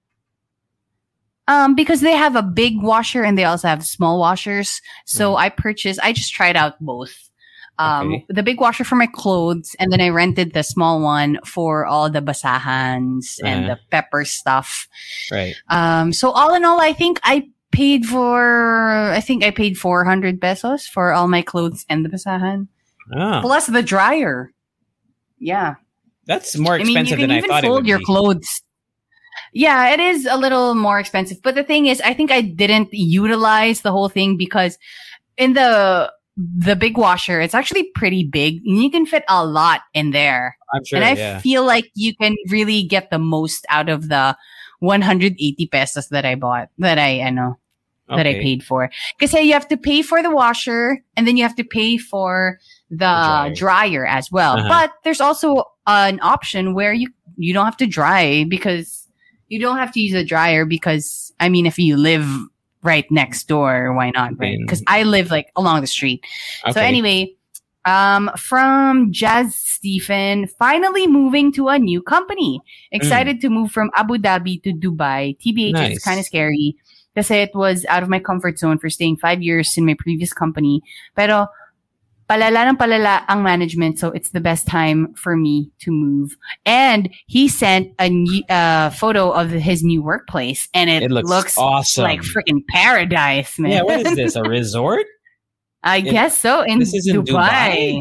Um, because they have a big washer and they also have small washers. So Mm. I purchased, I just tried out both. Um, Okay. the big washer for my clothes, and then I rented the small one for all the basahans and Uh-huh. the pepper stuff. Right. Um, so all in all, I think I paid for, I think I paid four hundred pesos for all my clothes and the basahan. Oh, Plus the dryer. Yeah. that's more I mean, you expensive can than I even thought it fold would your be. clothes. Yeah, it is a little more expensive. But the thing is, I think I didn't utilize the whole thing because in the the big washer, it's actually pretty big. And you can fit a lot in there. I'm sure. and I yeah. feel like you can really get the most out of the one hundred eighty pesos that I bought, that I, I know, that I Okay. paid for. Because you have to pay for the washer and then you have to pay for the, dryer. dryer. as well. Uh-huh. But there's also an option where you, you don't have to dry because you don't have to use a dryer because, I mean, if you live right next door, why not, right? Mm. Because I live like along the street. So Okay. anyway, um, from Jazz Stephen, finally moving to a new company. Excited to move from Abu Dhabi to Dubai. T B H, Nice. it's kind of scary. Kasi it was out of my comfort zone for staying five years in my previous company. Pero palala ng palala ang management, so it's the best time for me to move. And he sent a new, uh, photo of his new workplace, and it, It looks awesome. like freaking paradise, man. Yeah, what is this? A resort? I It- guess so. In, this is in Dubai. Dubai?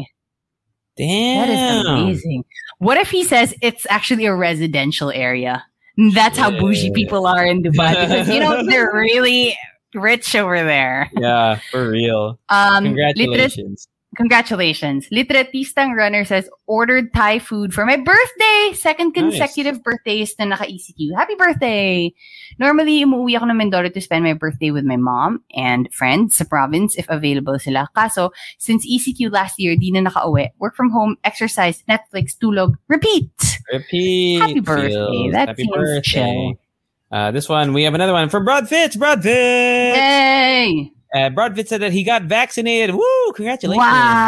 Damn. That is amazing. What if he says it's actually a residential area? That's how bougie Yeah. people are in Dubai because, you know, they're really rich over there. Yeah, for real. Um, Congratulations. Congratulations. Litratistang Runner says, ordered Thai food for my birthday. Second Nice. consecutive birthdays na naka-E C Q. Happy birthday! Normally, umuwi ako ng Mindoro to spend my birthday with my mom and friends sa province if available sila. Kaso, since E C Q last year, di na naka-uwi. Work from home, exercise, Netflix, tulog, repeat! Repeat. Happy birthday. Feels. That Happy seems birthday. chill. Uh, this one, we have another one from Broad Fitz. Broad Fitz. Yay! Uh, Broad Fitz said that he got vaccinated. Woo! Congratulations.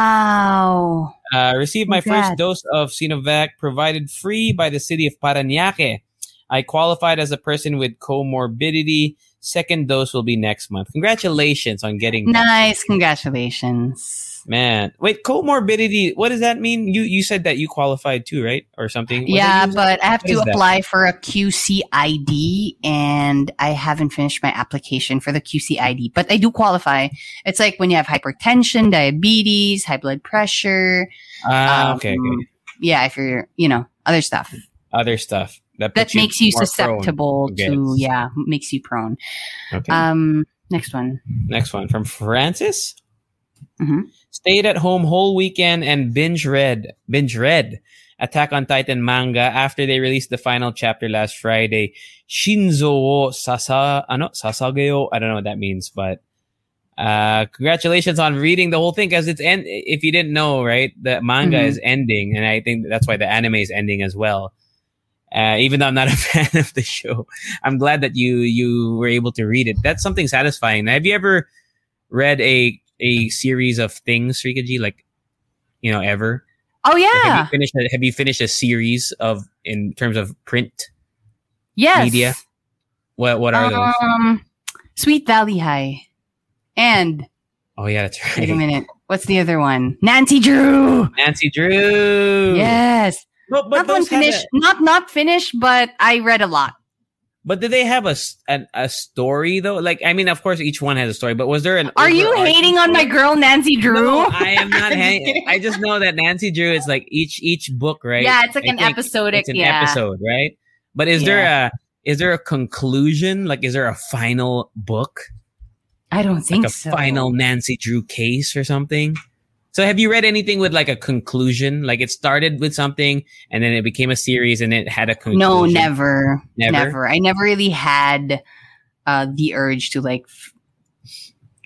Wow! Uh, received my first Congrats. dose of Sinovac provided free by the city of Parañaque. I qualified as a person with comorbidity. Second dose will be next month. Congratulations on getting Nice. Congratulations. Man, wait, comorbidity. What does that mean? You you said that you qualified too, right, or something? Was Yeah, it you? but I have What to is that? apply for a Q C I D and I haven't finished my application for the Q C I D, but I do qualify. It's like when you have hypertension, diabetes, high blood pressure. Ah, um, okay, okay. Yeah, if you're, you know, other stuff Other stuff that that puts makes you more susceptible prone to, get- yeah, makes you prone. Okay. Um, next one. Next one from Francis. Mhm. Stayed at home whole weekend and binge read binge read Attack on Titan manga after they released the final chapter last Friday. Shinzo wo sasa ano sasageo. I don't know what that means, but uh, congratulations on reading the whole thing because it's end. If you didn't know, right, the manga Mhm. is ending, and I think that's why the anime is ending as well. Uh, even though I'm not a fan of the show, I'm glad that you you were able to read it. That's something satisfying. Have you ever read a a series of things, Rika G, like, you know, ever? Oh, Like, yeah. have you finished a, have you finished a series of in terms of print? Yes. media? What what are those? Um, Sweet Valley High. And, Oh yeah, that's wait a right. minute. What's the other one? Nancy Drew. Nancy Drew. Yes. But, but not one those had finished. a- Not not finished, but I read a lot. but did they have a, s- an- a story though? Like, I mean, of course, each one has a story. But was there an? Are you overarching hating on my story? girl Nancy Drew? No, I am not. Just hang- kidding. I just know that Nancy Drew is like each each book, right? Yeah, it's like I an think episodic. It's an yeah. episode, right? But is there a is there a conclusion? Like, is there a final book? I don't think Like a so. final Nancy Drew case or something? So have you read anything with like a conclusion? Like it started with something and then it became a series and it had a conclusion? No, never, Never? never. I never really had uh, the urge to like f-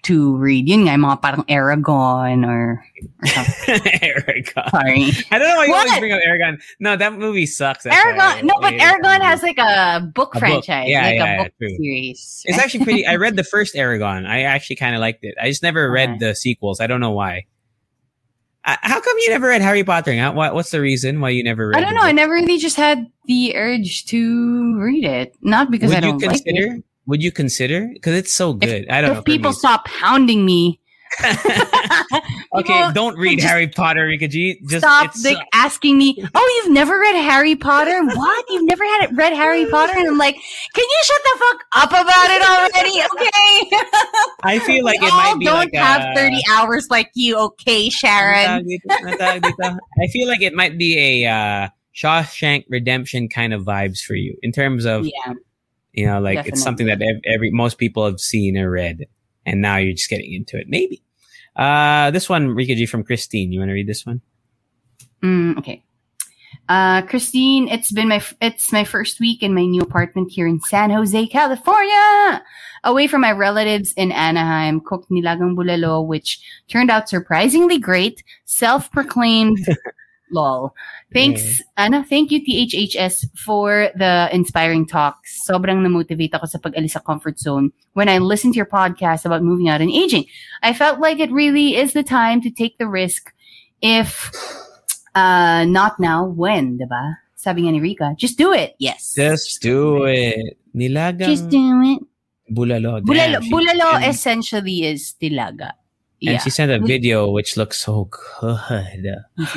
to read. Yun nga, yung mga parang Aragon or, or something. Aragon. Sorry. I don't know why you What? always bring up Aragon. No, that movie sucks. That's why Aragon. No, I but hate Aragon that has like a book A book. franchise. Yeah, like yeah, a yeah, book true. series. It's actually pretty. I read the first Aragon. I actually kind of liked it. I just never read Okay. the sequels. I don't know why. Uh, how come you never read Harry Potter? Huh? What, what's the reason why you never read I don't the know. I book? never really just had the urge to read it. Not because Would I you don't like consider? it. Would you consider? Because it's so good. I don't know. If for me, people it's- stop hounding me, okay, People don't read just Harry Potter, Rika G. Just stop it's like asking me, "Oh, you've never read Harry Potter? What? You've never had read Harry Potter?" And I'm like, "Can you shut the fuck up about it already? Okay." I feel like We it all might be don't like have a, thirty hours like you, okay, Sharon? Anong tawag dito? Anong tawag dito? I feel like it might be a uh, Shawshank Redemption kind of vibes for you in terms of Yeah, you know, like it's something that ev- every most people have seen or read, and now you're just getting into it. Maybe. Uh, this one, Rika G from Christine. You want to read this one? mm, okay. Uh, Christine, it's been my f- it's my first week in my new apartment here in San Jose, California. Away from my relatives in Anaheim, cooked nilagang bulalo, which turned out surprisingly great. Self-proclaimed lol. Thanks, Ana. Thank you, T H H S, for the inspiring talks. Sobrang na-motivate ako sa pag-alis sa comfort zone when I listened to your podcast about moving out and aging. I felt like it really is the time to take the risk. If uh, not now, when, diba? Sabi nga ni Rika, just do it. Yes. Just do it. Nilagang Just do it. bulalo. Damn, Bulalo, she- bulalo and, essentially is tilaga. and Yeah. she sent a video which looks so good.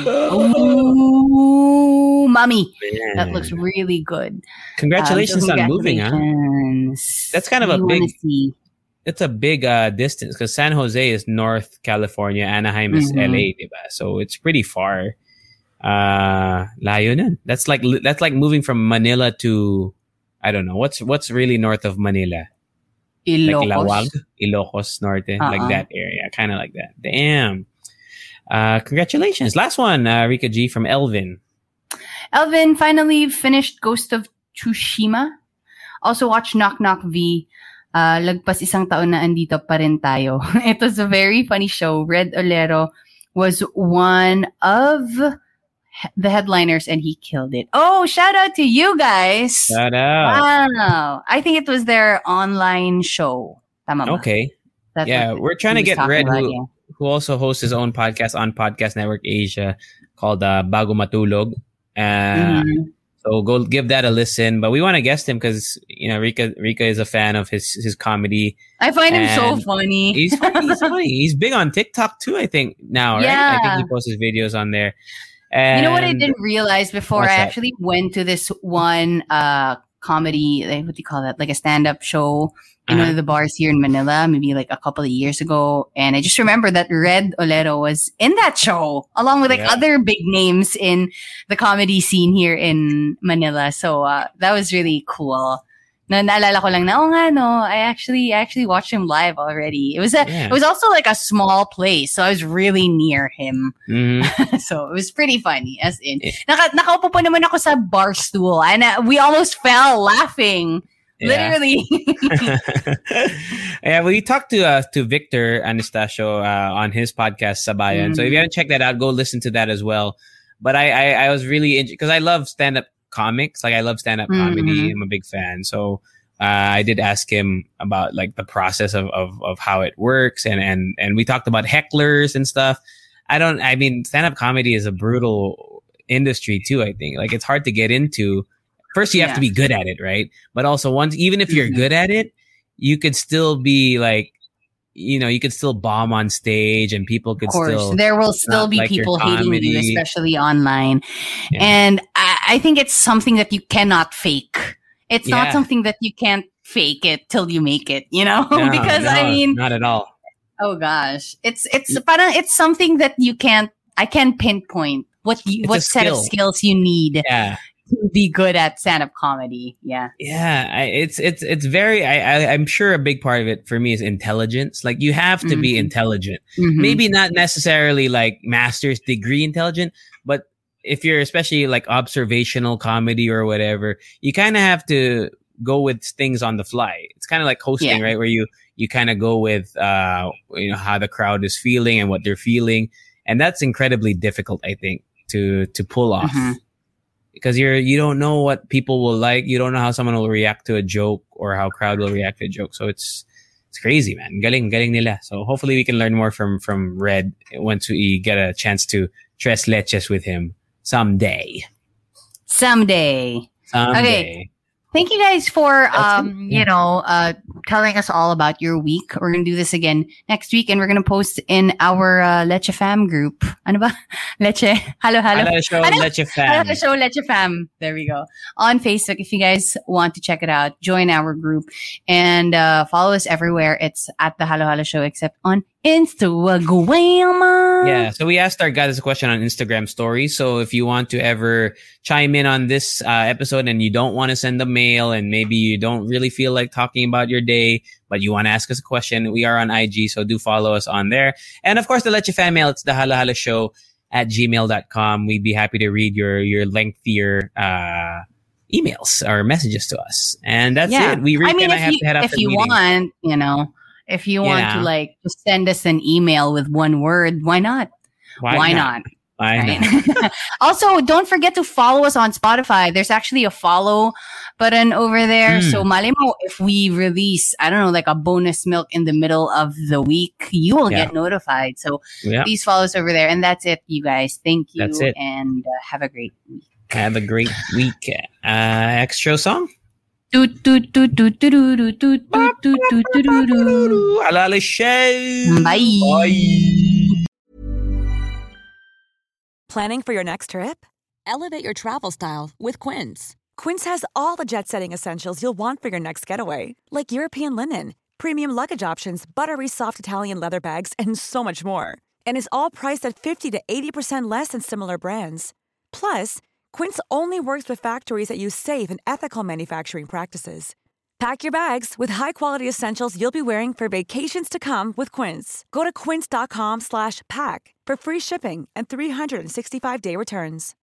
Oh, mommy. Man. That looks really good. Congratulations Um, so on moving, huh? congratulations. That's kind of a We wanna big- see. It's a big uh, distance because San Jose is North California, Anaheim is Mhm. L A, diba? So it's pretty far. Uh, layo nun. That's like that's like moving from Manila to I don't know what's what's really north of Manila, like Lawag, Ilocos. Ilocos Norte, like Uh-uh. that area, kind of like that. Damn. Uh, congratulations. Last one, uh, Rika G from Elvin. Elvin finally finished Ghost of Tsushima. Also watched Knock Knock V. Uh, lagpas isang taon na andito pa rin tayo. It was a very funny show. Red Olero was one of he- the headliners and he killed it. Oh, shout out to you guys. Shout out. Wow. I think it was their online show. Tama ba? Okay. That's Yeah, what we're trying to he was get talking Red, about, who, yeah. who also hosts his own podcast on Podcast Network Asia called uh, Bago Matulog. Uh, Mhm. So go give that a listen. But we want to guest him because you know Rika Rika is a fan of his his comedy. I find him so and funny. He's funny. He's funny. He's big on TikTok too. I think now, right? I think Yeah. he posts his videos on there. And You know what I didn't realize before? What's I that? actually went to this one uh comedy, like, what do you call that? Like a stand-up show in one Uh-huh. of the bars here in Manila, maybe like a couple of years ago. And I just remember that Red Olero was in that show, along with like Yeah. other big names in the comedy scene here in Manila. So uh, that was really cool. Na naalala ko lang na, oh nga, no, I actually, I actually watched him live already. It was a, Yeah. it was also like a small place, so I was really near him. Mhm. So it was pretty funny, as in. Yeah. Naka, nakaupo pa naman ako sa bar stool and uh, we almost fell laughing. Yeah. Literally. Yeah, we talked to uh, to Victor Anastasio uh, on his podcast Sabayan. So if you haven't checked that out, go listen to that as well. But I I, I was really because I love stand up comics. Like I love stand up comedy. Mhm. I'm a big fan. So uh, I did ask him about like the process of, of of how it works, and and and we talked about hecklers and stuff. I don't. I mean, stand up comedy is a brutal industry too. I think like it's hard to get into. First, you have Yeah. to be good at it, right? But also, once even if you're Mhm. good at it, you could still be like, you know, you could still bomb on stage, and people could Of course, still. there will still not be like your people hating you, comedy. especially online. Yeah. And I, I think it's something that you cannot fake. It's Yeah. not something that you can't fake it till you make it, you know? No, Because I no, mean, not at all. oh gosh, it's it's parang it's something that you can't. I can pinpoint what you, It's what a set of skill. skills you need Yeah, to be good at stand-up comedy. Yeah. yeah. I, it's it's it's very. I, I I'm sure a big part of it for me is intelligence. Like you have to be Mhm. intelligent. Mhm. Maybe not necessarily like master's degree intelligent, but if you're especially like observational comedy or whatever, you kind of have to go with things on the fly. It's kind of like hosting, Yeah. right? Where you, you kind of go with, uh, you know, how the crowd is feeling and what they're feeling. And that's incredibly difficult, I think, to, to pull off. Mhm. Because you're, you don't know what people will like. You don't know how someone will react to a joke or how crowd will react to a joke. So it's, it's crazy, man. Galing, galing nila. So hopefully we can learn more from, from Red once we get a chance to tres leches with him someday. Someday. Someday. Okay. Thank you guys for, That's um, it. Yeah. you know, uh, telling us all about your week. We're going to do this again next week, and we're going to post in our uh, Leche Fam group. Ano ba? Leche. Hello, hello. Hello, show, Hello. Leche Hello, Fam. show Leche Fam. There we go. On Facebook, if you guys want to check it out, join our group and uh, follow us everywhere. It's at the Halo Halo Show, except on Instagram. Yeah, so we asked our guys a question on Instagram stories. So if you want to ever chime in on this uh, episode and you don't want to send a mail and maybe you don't really feel like talking about your day, but you want to ask us a question, we are on I G, so do follow us on there. And of course, the Leche Fan Mail, it's the Halo Halo Show at gmail dot com. We'd be happy to read your, your lengthier uh, emails or messages to us. And that's Yeah. it. We really I mean, have if you, to head out if to you the meeting. want, you know, if you want Yeah. to like just send us an email with one word, why not? Why, not? Why not? Right? Also, don't forget to follow us on Spotify. There's actually a follow button over there. Mm. So, mali mo, if we release, I don't know, like a bonus milk in the middle of the week, you will Yeah. get notified. So, Yeah. please follow us over there. And that's it, you guys. Thank you. That's it. And uh, have a great week. Have a great week. Uh, extra song? Toot, toot, toot, toot, toot, toot, toot, toot, toot, toot, toot, toot. Alala show. Bye. Bye. Planning for your next trip? Elevate your travel style with Quince. Quince has all the jet-setting essentials you'll want for your next getaway, like European linen, premium luggage options, buttery soft Italian leather bags, and so much more. And is all priced at fifty to eighty percent less than similar brands. Plus, Quince only works with factories that use safe and ethical manufacturing practices. Pack your bags with high-quality essentials you'll be wearing for vacations to come with Quince. Go to quince dot com slash pack for free shipping and three sixty-five day returns.